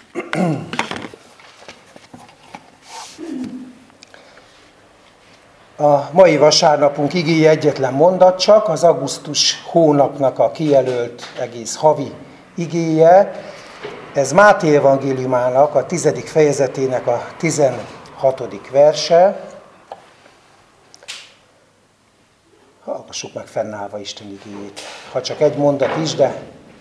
A mai vasárnapunk igéje egyetlen mondat csak, az augusztus hónapnak a kijelölt egész havi igéje. Ez Máté evangéliumának a 10. fejezetének a 16. verse. Hallgassuk meg fennállva Isten igéjét. Ha csak egy mondat is, de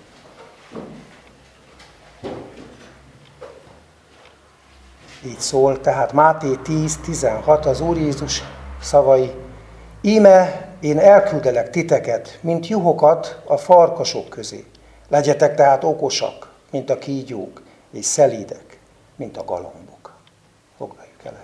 így szól. Tehát Máté 10:16 az Úr Jézus szavai. Íme én elküldelek titeket, mint juhokat a farkasok közé. Legyetek tehát okosak, mint a kígyók, és szelídek, mint a galambok. Foglaljuk el.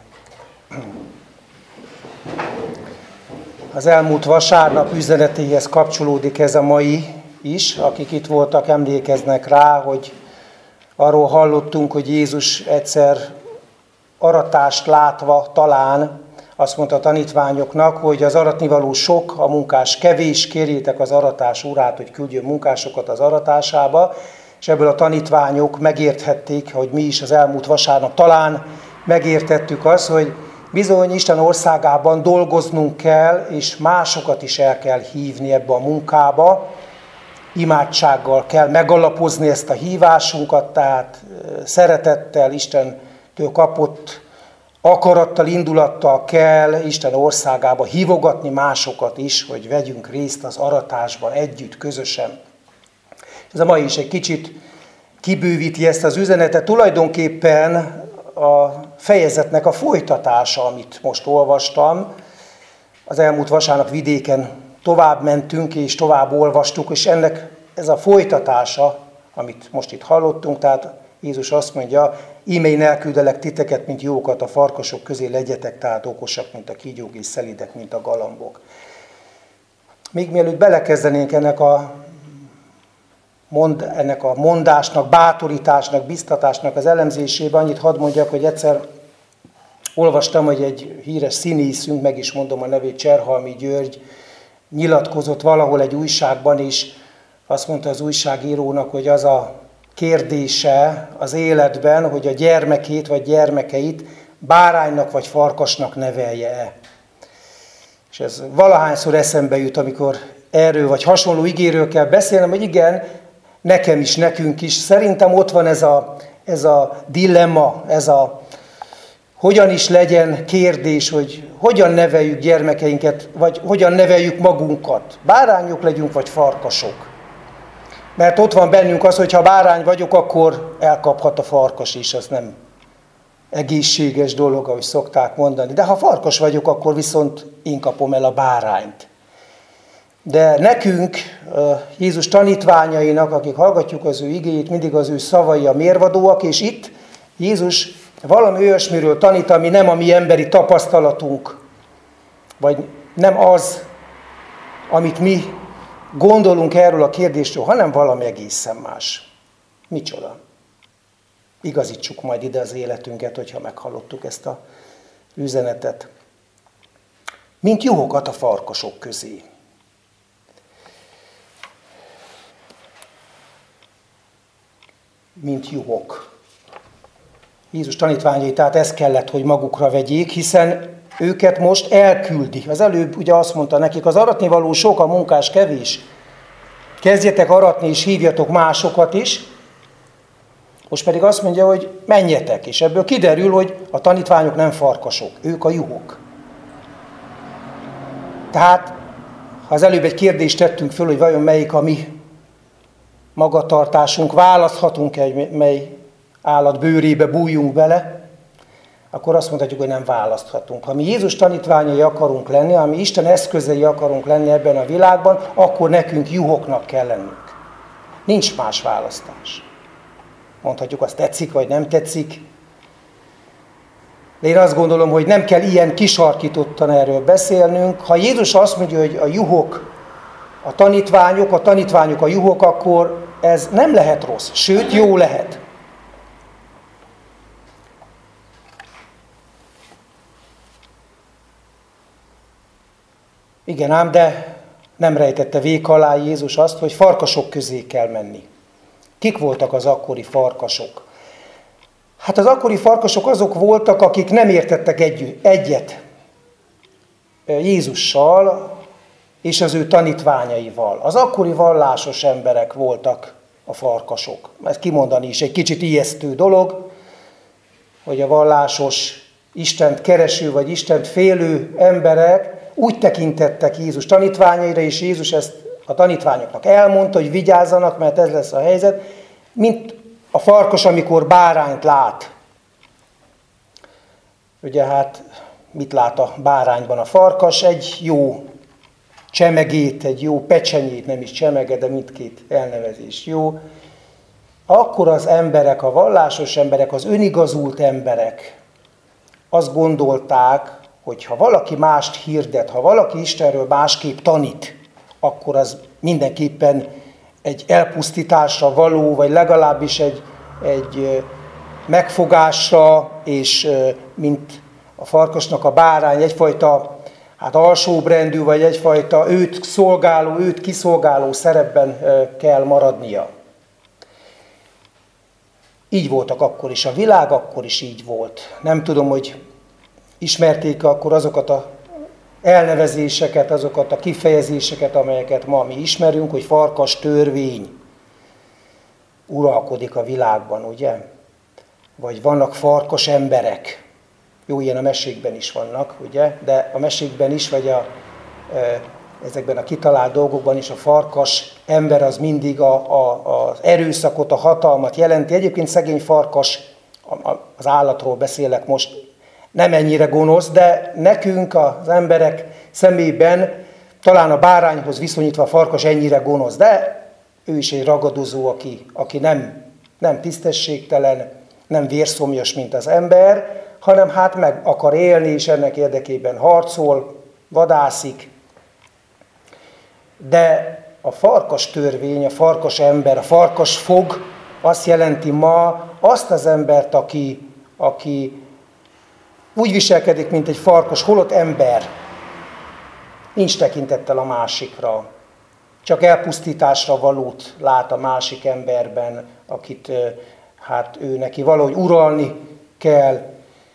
Az elmúlt vasárnap üzenetéhez kapcsolódik ez a mai is. Akik itt voltak, emlékeznek rá, hogy arról hallottunk, hogy Jézus egyszer aratást látva talán azt mondta a tanítványoknak, hogy az aratnivaló sok, a munkás kevés, kérjétek az aratás urát, hogy küldjön munkásokat az aratásába, és ebből a tanítványok megérthették, hogy mi is az elmúlt vasárnap talán megértettük azt, hogy bizony Isten országában dolgoznunk kell, és másokat is el kell hívni ebbe a munkába, imádsággal kell megalapozni ezt a hívásunkat, tehát szeretettel, Istentől kapott akarattal, indulattal kell Isten országába hívogatni másokat is, hogy vegyünk részt az aratásban együtt, közösen. Ez a mai is egy kicsit kibővíti ezt az üzenetet. Tulajdonképpen a fejezetnek a folytatása, amit most olvastam. Az elmúlt vasárnap vidéken tovább mentünk és tovább olvastuk, és ennek ez a folytatása, amit most itt hallottunk, tehát Jézus azt mondja, íme én elküldelek titeket, mint jókat a farkasok közé, legyetek tehát okosak, mint a kígyók, és szelídek, mint a galambok. Még mielőtt belekezdenénk ennek a mondásnak, bátorításnak, biztatásnak az elemzésébe, annyit hadd mondjak, hogy egyszer olvastam, hogy egy híres színészünk, meg is mondom a nevét, Cserhalmi György, nyilatkozott valahol egy újságban, és azt mondta az újságírónak, hogy az a kérdése az életben, hogy a gyermekét vagy gyermekeit báránynak vagy farkasnak nevelje-e. És ez valahányszor eszembe jut, amikor erről vagy hasonló igéről kell beszélnem, hogy igen, nekem is, nekünk is. Szerintem ott van ez a dilemma, ez a hogyan is legyen kérdés, hogy hogyan neveljük gyermekeinket, vagy hogyan neveljük magunkat. Bárányok legyünk, vagy farkasok. Mert ott van bennünk az, hogy ha bárány vagyok, akkor elkaphat a farkas is, az nem egészséges dolog, ahogy szokták mondani. De ha farkas vagyok, akkor viszont én kapom el a bárányt. De nekünk, Jézus tanítványainak, akik hallgatjuk az ő igéjét, mindig az ő szavai a mérvadóak, és itt Jézus valami olyasmiről tanít, ami nem a mi emberi tapasztalatunk, vagy nem az, amit mi gondolunk erről a kérdésről, hanem valami egészen más. Micsoda? Igazítsuk majd ide az életünket, hogyha meghallottuk ezt az üzenetet. Mint juhokat a farkasok közé. Mint juhok. Jézus tanítványai, tehát ezt kellett, hogy magukra vegyék, hiszen őket most elküldi. Az előbb ugye azt mondta nekik, az aratnivaló sok, a munkás kevés. Kezdjetek aratni, és hívjatok másokat is. Most pedig azt mondja, hogy menjetek, és ebből kiderül, hogy a tanítványok nem farkasok, ők a juhok. Tehát, ha az előbb egy kérdést tettünk föl, hogy vajon melyik a mi magatartásunk, választhatunk-e, mely állat bőrébe bújjunk bele, akkor azt mondhatjuk, hogy nem választhatunk. Ha mi Jézus tanítványai akarunk lenni, ha mi Isten eszközei akarunk lenni ebben a világban, akkor nekünk juhoknak kell lennünk. Nincs más választás. Mondhatjuk, azt tetszik, vagy nem tetszik. De én azt gondolom, hogy nem kell ilyen kisarkítottan erről beszélnünk. Ha Jézus azt mondja, hogy a juhok, a tanítványok a juhok, akkor ez nem lehet rossz, sőt, jó lehet. Igen ám, de nem rejtette véka alá Jézus azt, hogy farkasok közé kell menni. Kik voltak az akkori farkasok? Hát az akkori farkasok azok voltak, akik nem értettek egyet Jézussal és az ő tanítványaival. Az akkori vallásos emberek voltak a farkasok. Ezt kimondani is egy kicsit ijesztő dolog, hogy a vallásos, Istent kereső vagy Istent félő emberek úgy tekintettek Jézus tanítványaira, és Jézus ezt a tanítványoknak elmondta, hogy vigyázzanak, mert ez lesz a helyzet, mint a farkas, amikor bárányt lát. Ugye hát mit lát a bárányban a farkas? Egy jó csemegét, egy jó pecsenyét, nem is csemege, de mindkét elnevezés jó. Akkor az emberek, a vallásos emberek, az önigazult emberek azt gondolták, hogy ha valaki mást hirdet, ha valaki Istenről másképp tanít, akkor az mindenképpen egy elpusztításra való, vagy legalábbis egy megfogásra, és mint a farkasnak a bárány egyfajta alsóbrendű, vagy egyfajta őt szolgáló, őt kiszolgáló szerepben kell maradnia. Így voltak akkor is, a világ akkor is így volt. Nem tudom, hogy ismerték akkor azokat az elnevezéseket, azokat a kifejezéseket, amelyeket ma mi ismerünk, hogy farkas törvény uralkodik a világban, ugye? Vagy vannak farkas emberek. Jó, ilyen a mesékben is vannak, ugye? De a mesékben is, vagy ezekben a kitalált dolgokban is a farkas ember az mindig az erőszakot, a hatalmat jelenti. Egyébként szegény farkas, az állatról beszélek most, nem ennyire gonosz, de nekünk az emberek szemében talán a bárányhoz viszonyítva a farkas ennyire gonosz, de ő is egy ragadozó, aki nem tisztességtelen, nem vérszomjas, mint az ember, hanem hát meg akar élni, és ennek érdekében harcol, vadászik. De a farkas törvény, a farkas ember, a farkas fog azt jelenti ma azt az embert, aki úgy viselkedik, mint egy farkas, holott ember. Nincs tekintettel a másikra. Csak elpusztításra valót lát a másik emberben, akit hát ő neki valahogy uralni kell.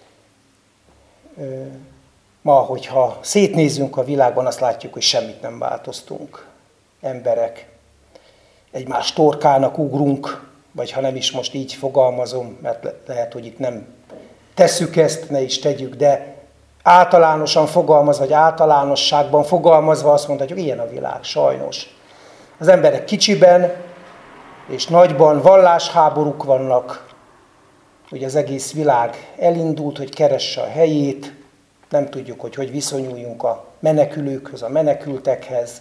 Ma, hogyha szétnézünk a világban, azt látjuk, hogy semmit nem változtunk. Emberek, egymás torkának ugrunk, vagy ha nem is most így fogalmazom, mert lehet, hogy itt nem tesszük ezt, ne is tegyük, de általánosan fogalmazva, vagy általánosságban fogalmazva azt mondhatjuk, ilyen a világ, sajnos. Az emberek kicsiben és nagyban vallásháborúk vannak, hogy az egész világ elindult, hogy keresse a helyét, nem tudjuk, hogy viszonyuljunk a menekülőkhöz, a menekültekhez.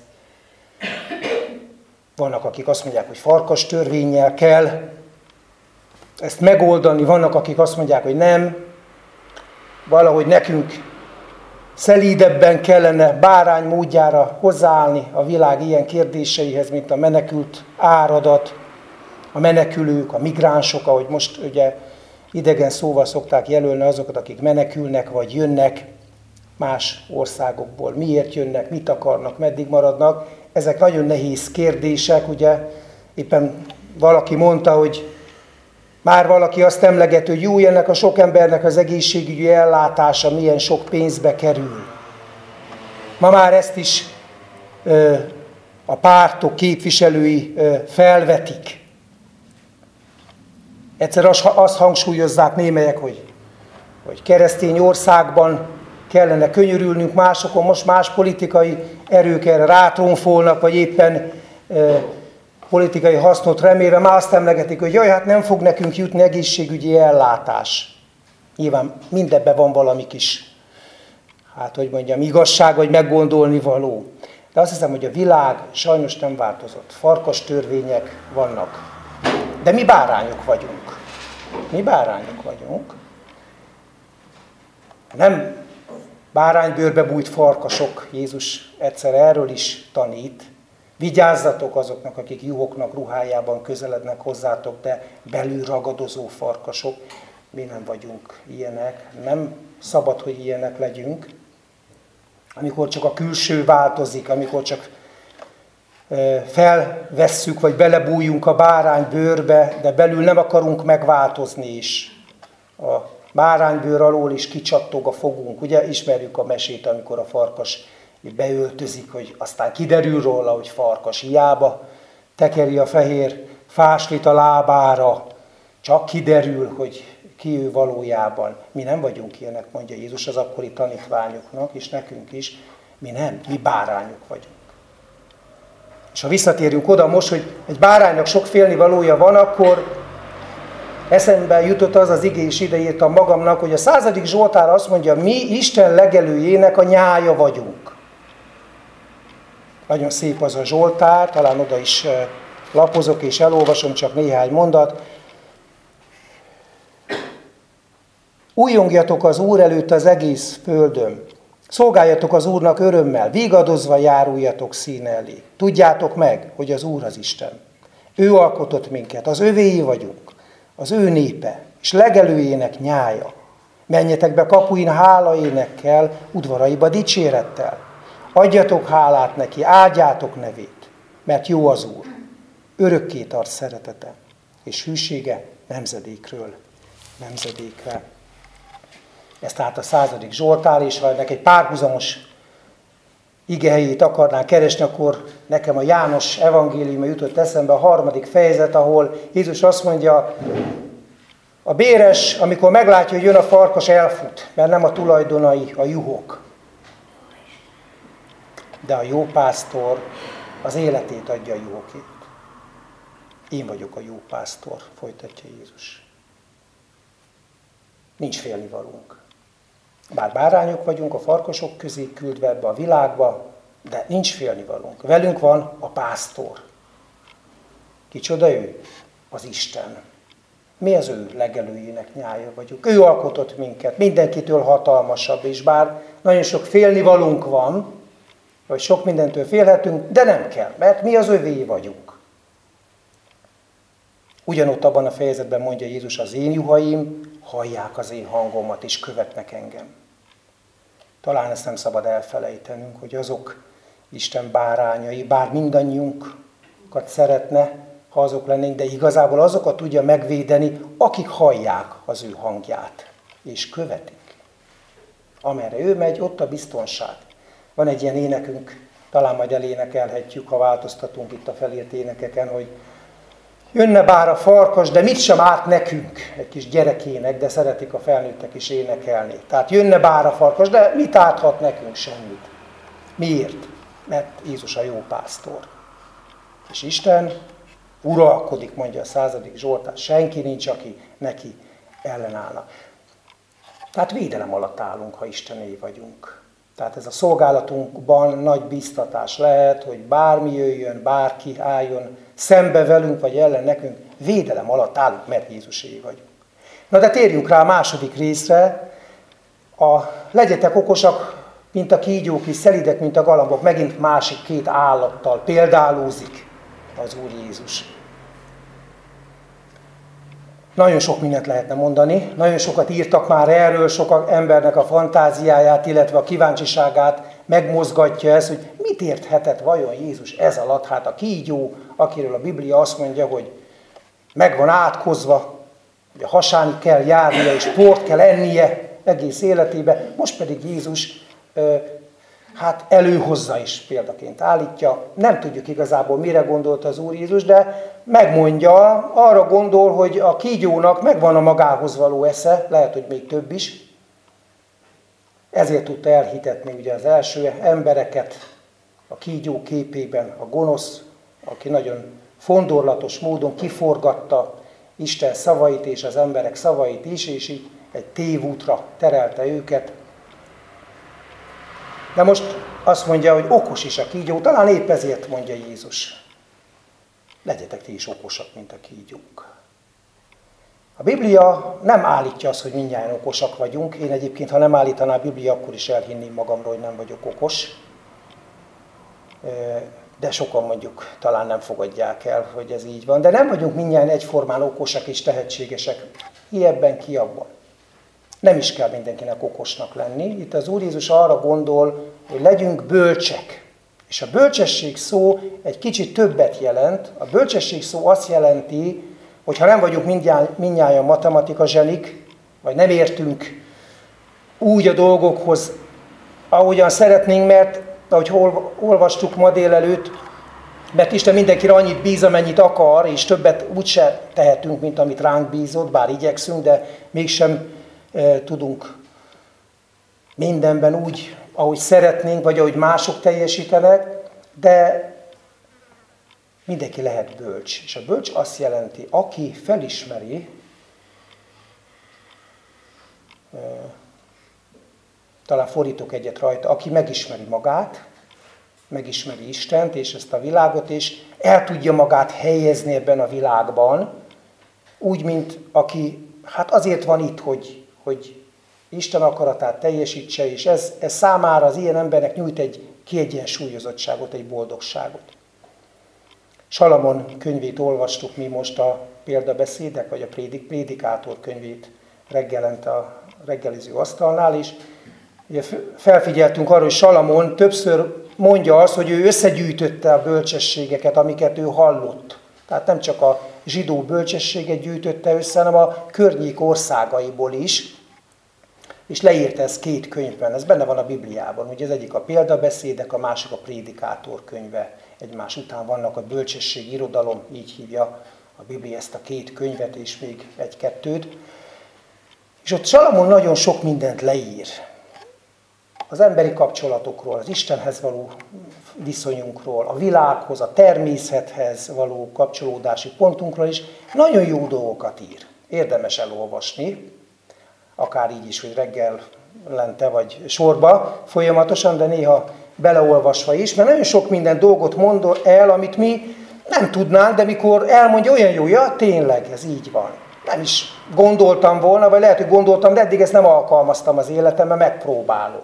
Vannak, akik azt mondják, hogy farkas törvénnyel kell ezt megoldani, vannak, akik azt mondják, hogy nem, valahogy nekünk szelídebben kellene bárány módjára hozzáállni a világ ilyen kérdéseihez, mint a menekült áradat, a menekülők, a migránsok, ahogy most ugye idegen szóval szokták jelölni azokat, akik menekülnek vagy jönnek más országokból. Miért jönnek, mit akarnak, meddig maradnak. Ezek nagyon nehéz kérdések, ugye éppen valaki mondta, hogy már valaki azt emleget, hogy jó, ennek a sok embernek az egészségügyi ellátása milyen sok pénzbe kerül. Ma már ezt is a pártok képviselői felvetik. Egyszer azt hangsúlyozzák némelyek, hogy keresztény országban kellene könyörülnünk, másokon most más politikai erők erre rátronfolnak, vagy éppen politikai hasznot remélve, már azt emlegetik, hogy jaj, hát nem fog nekünk jutni egészségügyi ellátás. Nyilván mindebben van valami kis, igazság, vagy meggondolni való. De azt hiszem, hogy a világ sajnos nem változott. Farkas törvények vannak. De mi bárányok vagyunk. Mi bárányok vagyunk. Nem báránybőrbe bújt farkasok, Jézus egyszer erről is tanít. Vigyázzatok azoknak, akik juhoknak ruhájában közelednek hozzátok, de belül ragadozó farkasok. Mi nem vagyunk ilyenek. Nem szabad, hogy ilyenek legyünk. Amikor csak a külső változik, amikor csak felvesszük, vagy belebújjunk a bárány bőrbe, de belül nem akarunk megváltozni is. A báránybőr alól is kicsattog a fogunk. Ugye ismerjük a mesét, amikor a farkas beöltözik, hogy aztán kiderül róla, hogy farkas. Hiába tekeri a fehér fáslit a lábára, csak kiderül, hogy ki ő valójában. Mi nem vagyunk ilyenek, mondja Jézus az akkori tanítványoknak, és nekünk is. Mi nem, mi bárányok vagyunk. És ha visszatérünk oda most, hogy egy báránynak sok félnivalója van, akkor eszembe jutott az az ige, és ide írtam magamnak, hogy a 100. Zsoltár azt mondja, mi Isten legelőjének a nyája vagyunk. Nagyon szép az a Zsoltár, talán oda is lapozok és elolvasom csak néhány mondat. Újjongjatok az Úr előtt az egész földön. Szolgáljatok az Úrnak örömmel, vigadozva járuljatok színe elé. Tudjátok meg, hogy az Úr az Isten. Ő alkotott minket, az övéi vagyunk, az ő népe, és legelőjének nyája. Menjetek be kapuin hálaénekkel, udvaraiba dicsérettel. Adjatok hálát neki, áldjátok nevét, mert jó az Úr. Örökké tart szeretete, és hűsége nemzedékről nemzedékre. Ez tehát a 100. Zsoltár, és ha ennek egy párhuzamos igehelyét akarnánk keresni, akkor nekem a János evangéliuma jutott eszembe a 3. fejezet, ahol Jézus azt mondja, a béres, amikor meglátja, hogy jön a farkas, elfut, mert nem a tulajdonai a juhok. De a jó pásztor az életét adja a juhokért. Én vagyok a jó pásztor, folytatja Jézus. Nincs félnivalónk. Bár bárányok vagyunk a farkasok közé küldve ebbe a világba, de nincs félnivalónk. Velünk van a pásztor. Kicsoda ő? Az Isten. Mi az ő legelőjének nyája vagyunk. Ő alkotott minket, mindenkitől hatalmasabb, és bár nagyon sok félnivalónk van, vagy sok mindentől félhetünk, de nem kell, mert mi az övéi vagyunk. Ugyanott abban a fejezetben mondja Jézus, az én juhaim hallják az én hangomat, és követnek engem. Talán ezt nem szabad elfelejtenünk, hogy azok Isten bárányai, bár mindannyiunkat szeretne, ha azok lennénk, de igazából azokat tudja megvédeni, akik hallják az ő hangját, és követik. Amerre ő megy, ott a biztonság. Van egy ilyen énekünk, talán majd elénekelhetjük, ha változtatunk itt a felírt énekeken, hogy jönne bár a farkas, de mit sem árt nekünk, egy kis gyerekének, de szeretik a felnőttek is énekelni. Tehát jönne bár a farkas, de mit árthat nekünk? Semmit. Miért? Mert Jézus a jó pásztor. És Isten uralkodik, mondja a 100. Zsoltár, senki nincs, aki neki ellenállna. Tehát védelem alatt állunk, ha Istené vagyunk. Tehát ez a szolgálatunkban nagy biztatás lehet, hogy bármi jöjjön, bárki álljon szembe velünk, vagy ellen nekünk, védelem alatt állunk, mert Jézusé vagyunk. Na de térjünk rá a második részre. Legyetek okosak, mint a kígyók, és szelidek, mint a galambok. Megint másik két állattal példálózik az Úr Jézus. Nagyon sok mindent lehetne mondani, nagyon sokat írtak már erről, sok embernek a fantáziáját, illetve a kíváncsiságát megmozgatja ez, hogy mit érthetett vajon Jézus ez alatt? Hát a kígyó, akiről a Biblia azt mondja, hogy meg van átkozva, hogy a hasánig kell járnia, és port kell ennie egész életébe, most pedig Jézus előhozza is példaként állítja. Nem tudjuk igazából, mire gondolt az Úr Jézus, de megmondja, arra gondol, hogy a kígyónak megvan a magához való esze, lehet, hogy még több is. Ezért tudta elhitetni ugye az első embereket a kígyó képében, a gonosz, aki nagyon fondorlatos módon kiforgatta Isten szavait és az emberek szavait is, és így egy tévútra terelte őket. De most azt mondja, hogy okos is a kígyó, talán épp ezért mondja Jézus. Legyetek ti is okosak, mint a kígyók. A Biblia nem állítja azt, hogy mindjárt okosak vagyunk. Én egyébként, ha nem állítaná a Biblia, akkor is elhinném magamról, hogy nem vagyok okos. De sokan mondjuk talán nem fogadják el, hogy ez így van. De nem vagyunk mindjárt egyformán okosak és tehetségesek. Ki ebben, ki abban. Nem is kell mindenkinek okosnak lenni. Itt az Úr Jézus arra gondol, hogy legyünk bölcsek. És a bölcsesség szó egy kicsit többet jelent. A bölcsesség szó azt jelenti, hogy ha nem vagyunk mindnyájan matematika zsenik, vagy nem értünk úgy a dolgokhoz, ahogyan szeretnénk, mert ahogy olvastuk ma délelőtt, mert Isten mindenkire annyit bíz, amennyit akar, és többet úgyse tehetünk, mint amit ránk bízott, bár igyekszünk, de mégsem tudunk mindenben úgy, ahogy szeretnénk, vagy ahogy mások teljesítenek, de mindenki lehet bölcs. És a bölcs azt jelenti, aki felismeri, talán fordítok egyet rajta, aki megismeri magát, megismeri Istent és ezt a világot, és el tudja magát helyezni ebben a világban, úgy, mint aki hát azért van itt, hogy Isten akaratát teljesítse, és ez számára az ilyen embernek nyújt egy kiegyensúlyozottságot, egy boldogságot. Salamon könyvét olvastuk mi most a példabeszédek, vagy a prédikátor könyvét reggelente a reggeliző asztalnál, és ugye felfigyeltünk arra, hogy Salamon többször mondja azt, hogy ő összegyűjtötte a bölcsességeket, amiket ő hallott. Tehát nem csak a zsidó bölcsességet gyűjtötte össze, hanem a környék országaiból is, és leírta ezt 2 könyvben. Ez benne van a Bibliában. Ugye az egyik a példabeszédek, a másik a prédikátor könyve. Egymás után vannak a bölcsesség irodalom, így hívja a Biblia ezt a 2 könyvet, és még 1-2-t. És ott Salamon nagyon sok mindent leír. Az emberi kapcsolatokról, az Istenhez való viszonyunkról, a világhoz, a természethez való kapcsolódási pontunkról is nagyon jó dolgokat ír. Érdemes elolvasni, akár így is, hogy reggelente vagy sorba folyamatosan, de néha beleolvasva is, mert nagyon sok minden dolgot mond el, amit mi nem tudnánk, de mikor elmondja, olyan jó, ja, tényleg, ez így van. Nem is gondoltam volna, vagy lehet, hogy gondoltam, de eddig ezt nem alkalmaztam az életemben, megpróbálom.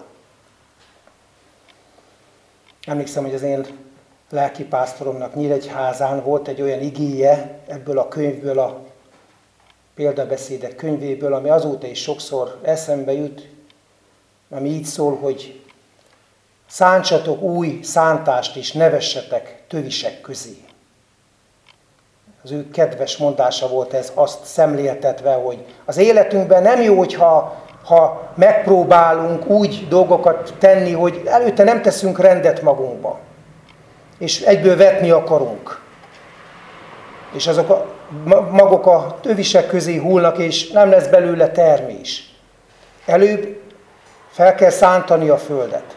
Emlékszem, hogy az én lelkipásztoromnak Nyíregyházán volt egy olyan igéje ebből a könyvből, a példabeszédek könyvéből, ami azóta is sokszor eszembe jut, ami így szól, hogy szántsatok új szántást és nevessetek tövisek közé. Az ő kedves mondása volt ez, azt szemléltetve, hogy az életünkben nem jó, hogyha megpróbálunk úgy dolgokat tenni, hogy előtte nem teszünk rendet magunkba, és egyből vetni akarunk. És azok magok a tövisek közé hullnak, és nem lesz belőle termés. Előbb fel kell szántani a földet.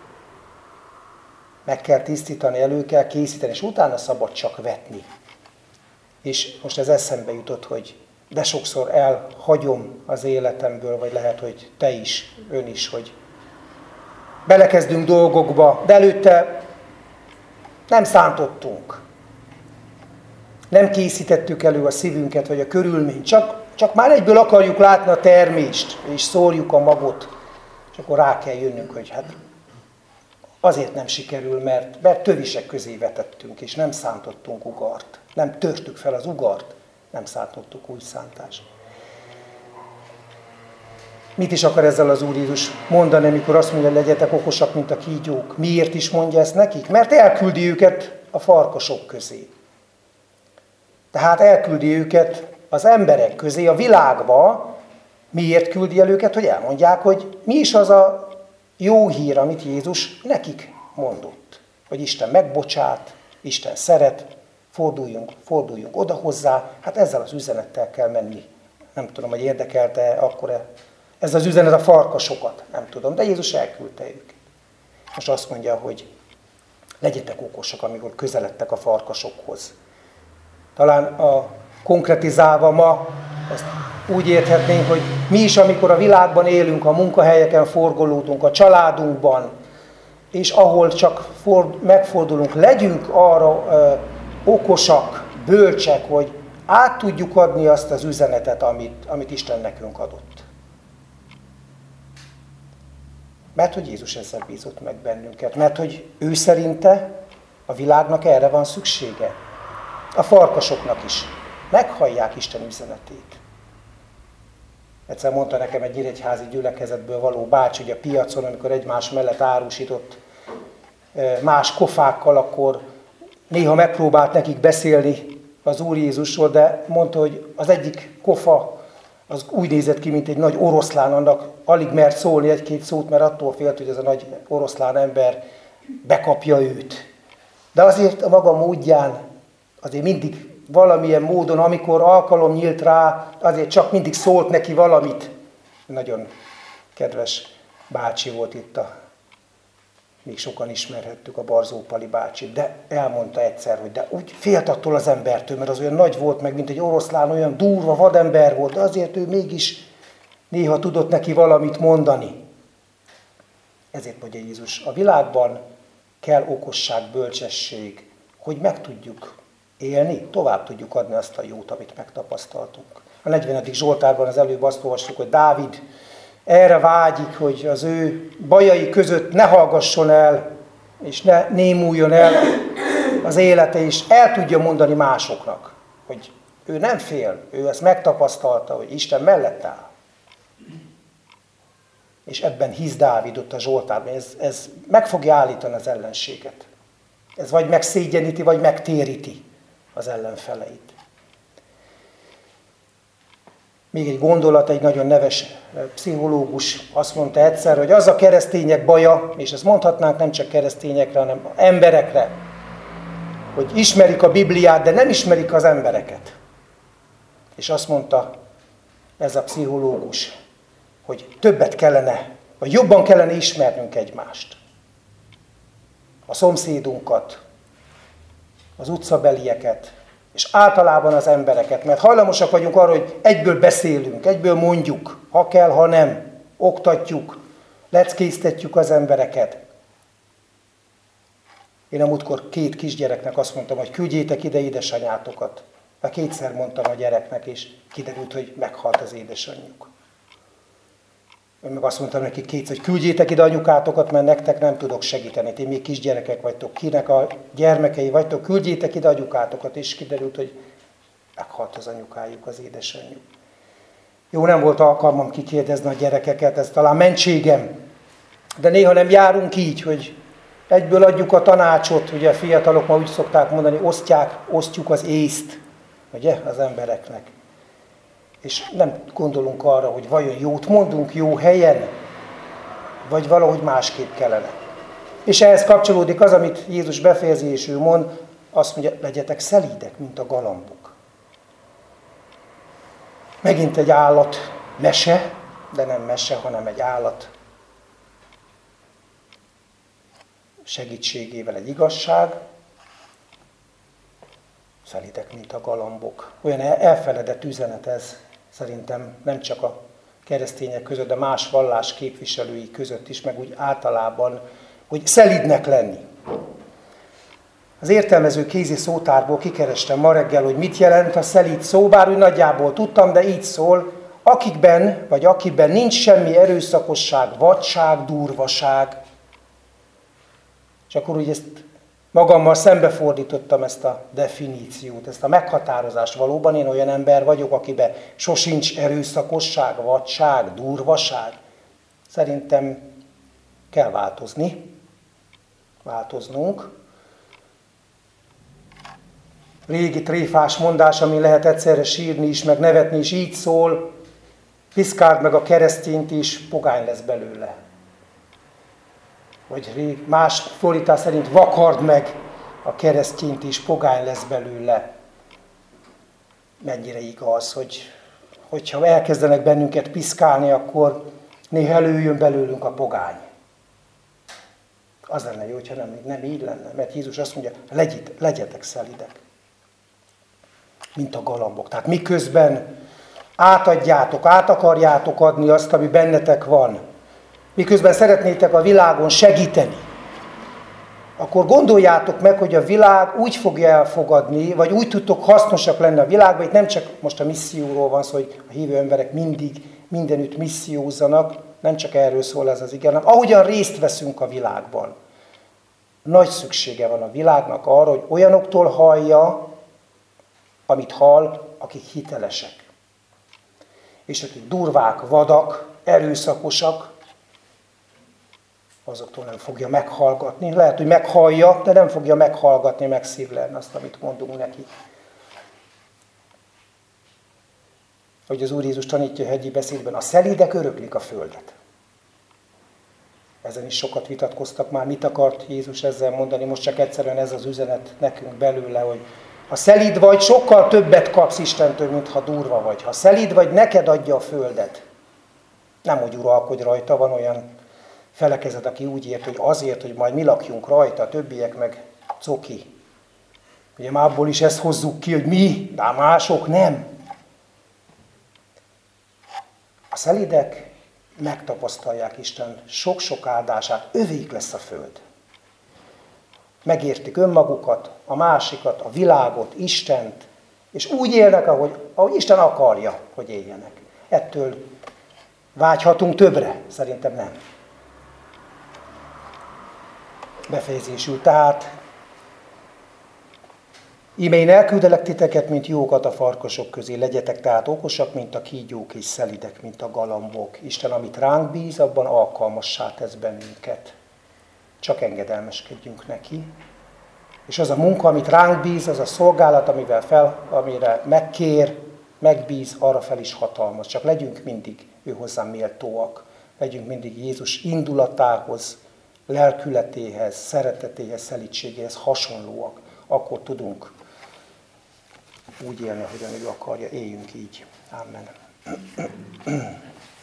Meg kell tisztítani, elő kell készíteni, és utána szabad csak vetni. És most ez eszembe jutott, hogy de sokszor elhagyom az életemből, vagy lehet, hogy te is, ön is, hogy belekezdünk dolgokba, de előtte nem szántottunk. Nem készítettük elő a szívünket, vagy a körülményt, csak már egyből akarjuk látni a termést, és szórjuk a magot, és akkor rá kell jönnünk, hogy hát azért nem sikerül, mert tövisek közé vetettünk, és nem szántottunk ugart. Nem törtük fel az ugart, nem szántottuk új szántást. Mit is akar ezzel az Úr Jézus mondani, amikor azt mondja, legyetek okosak, mint a kígyók? Miért is mondja ezt nekik? Mert elküldi őket a farkasok közé. Tehát elküldi őket az emberek közé, a világba. Miért küldi el őket? Hogy elmondják, hogy mi is az a jó hír, amit Jézus nekik mondott. Hogy Isten megbocsát, Isten szeret, forduljunk oda hozzá. Hát ezzel az üzenettel kell menni. Nem tudom, hogy érdekelte akkor ez az üzenet a farkasokat. Nem tudom, de Jézus elküldte őket. Most azt mondja, hogy legyetek okosak, amikor közeledtek a farkasokhoz. Talán a konkretizálva ma ezt úgy érthetnénk, hogy mi is, amikor a világban élünk, a munkahelyeken forgolódunk, a családunkban, és ahol csak megfordulunk, legyünk arra okosak, bölcsek, hogy át tudjuk adni azt az üzenetet, amit Isten nekünk adott. Mert hogy Jézus ezzel bízott meg bennünket, mert hogy ő szerinte a világnak erre van szüksége. A farkasoknak is. Meghallják Isten üzenetét. Egyszer mondta nekem egy nyíregyházi gyülekezetből való bácsi, hogy a piacon, amikor egymás mellett árusított más kofákkal, akkor néha megpróbált nekik beszélni az Úr Jézusról, de mondta, hogy az egyik kofa az úgy nézett ki, mint egy nagy oroszlán, annak alig mert szólni egy-két szót, mert attól félt, hogy ez a nagy oroszlán ember bekapja őt. De azért a maga módján, azért mindig valamilyen módon, amikor alkalom nyílt rá, azért csak mindig szólt neki valamit. Nagyon kedves bácsi volt itt, még sokan ismerhettük a Barzó Pali bácsit, de elmondta egyszer, hogy de úgy félt attól az embertől, mert az olyan nagy volt meg, mint egy oroszlán, olyan durva vadember volt, de azért ő mégis néha tudott neki valamit mondani. Ezért mondja Jézus, a világban kell okosság, bölcsesség, hogy meg tudjuk élni, tovább tudjuk adni azt a jót, amit megtapasztaltunk. A 40. Zsoltárban az előbb azt olvassuk, hogy Dávid erre vágyik, hogy az ő bajai között ne hallgasson el, és ne némuljon el az élete, és el tudja mondani másoknak, hogy ő nem fél, ő ezt megtapasztalta, hogy Isten mellett áll. És ebben hisz Dávid ott a Zsoltárban, ez meg fogja állítani az ellenséget. Ez vagy megszégyeníti, vagy megtéríti az ellenfeleit. Még egy gondolat, egy nagyon neves pszichológus azt mondta egyszer, hogy az a keresztények baja, és ezt mondhatnánk nem csak keresztényekre, hanem emberekre, hogy ismerik a Bibliát, de nem ismerik az embereket. És azt mondta ez a pszichológus, hogy többet kellene, vagy jobban kellene ismernünk egymást. A szomszédunkat, az utcabelieket, és általában az embereket, mert hajlamosak vagyunk arra, hogy egyből beszélünk, egyből mondjuk, ha kell, ha nem, oktatjuk, leckéztetjük az embereket. Én a múltkor 2 kisgyereknek azt mondtam, hogy küldjétek ide édesanyátokat. Már 2-szer mondtam a gyereknek, és kiderült, hogy meghalt az édesanyjuk. Én meg azt mondtam neki 2-szer, hogy küldjétek ide anyukátokat, mert nektek nem tudok segíteni. Ti még kisgyerekek vagytok, kinek a gyermekei vagytok, küldjétek ide anyukátokat, és kiderült, hogy meghalt az anyukájuk, az édesanyjuk. Jó, nem volt alkalmam kikérdezni a gyerekeket, ez talán mentségem. De néha nem járunk így, hogy egyből adjuk a tanácsot, ugye a fiatalok ma úgy szokták mondani, osztjuk az észt, ugye, az embereknek. És nem gondolunk arra, hogy vajon jót mondunk jó helyen, vagy valahogy másképp kellene. És ehhez kapcsolódik az, amit Jézus befejezésül mond, azt mondja, legyetek szelídek, mint a galambok. Megint egy állat mese, de nem mese, hanem egy állat segítségével egy igazság. Szelídek, mint a galambok. Olyan elfeledett üzenet ez, szerintem nem csak a keresztények között, de más vallás képviselői között is, meg úgy általában, hogy szelídnek lenni. Az értelmező kézi szótárból kikerestem ma reggel, hogy mit jelent a szelíd szó, bár úgy nagyjából tudtam, de így szól, akiben nincs semmi erőszakosság, vadság, durvaság. És akkor úgy ezt magammal szembefordítottam ezt a definíciót, ezt a meghatározást. Valóban én olyan ember vagyok, akiben sosincs erőszakosság, vadság, durvaság. Szerintem kell változnunk. Régi tréfás mondás, ami lehet egyszerre sírni is, meg nevetni is, így szól, piszkáld meg a keresztényt is, pogány lesz belőle. Vagy más fordítás szerint vakard meg a keresztényt is, pogány lesz belőle. Mennyire igaz, hogyha elkezdenek bennünket piszkálni, akkor néha előjön belőlünk a pogány. Az lenne jó, hogyha nem így lenne, mert Jézus azt mondja, legyetek szelidek, mint a galambok. Tehát miközben át akarjátok adni azt, ami bennetek van, miközben szeretnétek a világon segíteni, akkor gondoljátok meg, hogy a világ úgy fogja elfogadni, vagy úgy tudtok hasznosak lenni a világban. Itt nem csak most a misszióról van szó, hogy a hívő emberek mindenütt missziózzanak, nem csak erről szól ez az ige, hanem ahogyan részt veszünk a világban. Nagy szüksége van a világnak arra, hogy olyanoktól hallja, amit hall, akik hitelesek. És akik durvák, vadak, erőszakosak, azoktól nem fogja meghallgatni. Lehet, hogy meghallja, de nem fogja meghallgatni, megszívlelni azt, amit mondunk neki. hogy az Úr Jézus tanítja a hegyi beszédben, a szelídek öröklik a földet. Ezen is sokat vitatkoztak már, mit akart Jézus ezzel mondani, most csak egyszerűen ez az üzenet nekünk belőle, hogy ha szelíd vagy, sokkal többet kapsz Istentől, mint ha durva vagy. Ha szelíd vagy, neked adja a földet. Nem, hogy uralkodj rajta, van olyan felekezet, aki úgy ért, hogy azért, hogy majd mi lakjunk rajta, a többiek meg coki. Ugye már abból is ezt hozzuk ki, hogy mi, de mások nem. A szelídek megtapasztalják Isten sok-sok áldását, övék lesz a föld. Megértik önmagukat, a másikat, a világot, Istent, és úgy élnek, ahogy Isten akarja, hogy éljenek. Ettől vágyhatunk többre? Szerintem nem. Befejezésül tehát, íme én elküldelek titeket, mint jókat a farkasok közé, legyetek tehát okosak, mint a kígyók, és szelidek, mint a galambok. Isten, amit ránk bíz, abban alkalmassá tesz bennünket. Csak engedelmeskedjünk neki. És az a munka, amit ránk bíz, az a szolgálat, amire megkér, megbíz, arra fel is hatalmas. Csak legyünk mindig ő hozzá méltóak. Legyünk mindig Jézus indulatához, lelkületéhez, szeretetéhez, szelídségéhez hasonlóak. Akkor tudunk úgy élni, ahogyan ő akarja. Éljünk így. Amen.